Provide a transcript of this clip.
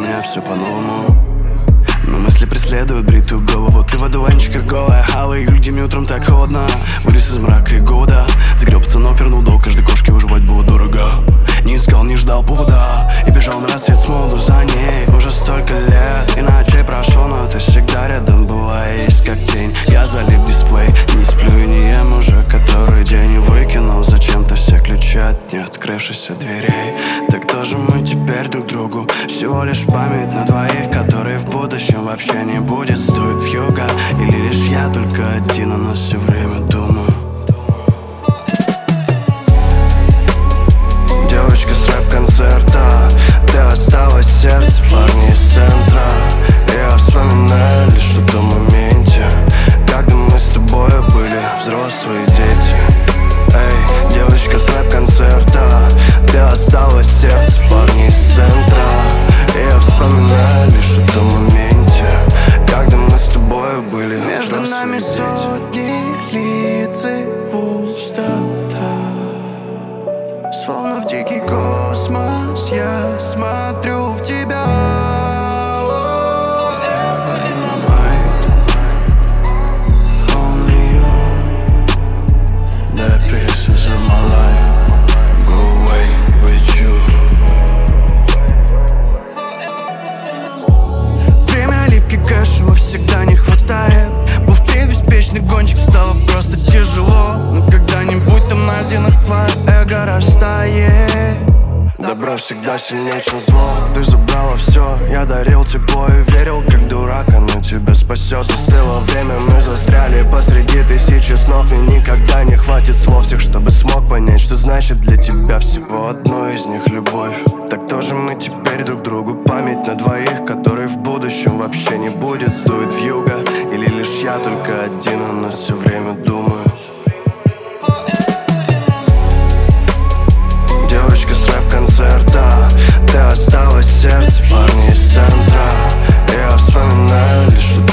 меня все по-новому. Но мысли преследуют бритую голову. Ты в одуванчиках голая, а в июль, где мне утром так холодно. Вылез из мрака и года, сгреб пацанов, вернул долг. Каждой кошке выживать было дорого. Не искал, не ждал повода и бежал на рассвет с молоду за ней. Уже столько лет, и ночей прошло, но ты всегда рядом была и есть как тень. Я залип дисплей, не сплю и не ем уже который день. И выкинул зачем-то все ключи от не открывшихся дверей. Так кто же мы теперь друг другу? Всего лишь память на двоих, которые в будущем вообще не будет. Стоит вьюга, или лишь я только один, о нас все время думаю. Девочка с рэп-концерта, ты осталась в сердце, парни из центра. Я вспоминаю лишь о том моменте, когда мы с тобой были взрослые дети. Эй, девочка с рэп-концерта, ты осталась в сердце, парни из центра. Я вспоминаю лишь о том моменте, когда мы с тобой были между нами сотни лиц и пустота. Словно в дикий космос я смотрю в тебя. Ever in my mind, only you. The pieces of my life go away with you. Время липкий кэш, его всегда не хватает. Быстрее беспечный гонщик, стало просто тяжело. Но когда-нибудь там на динах твое эго растает. Добро всегда сильнее, чем зло. Ты забрала все, я дарил тепло и верил, как дурак, оно тебя спасет. Застыло время, мы застряли посреди тысячи снов. Мне никогда не хватит слов всех, чтобы смог понять, что значит для тебя всего одно из них любовь. Так тоже мы теперь друг другу? Память на двоих, которые в будущем вообще не будет. Стоит вьюга, или лишь я только один, о нас все время думаю. Девочка с рэп-концерта, ты осталась в сердце, парни из центра. Я вспоминаю лишь о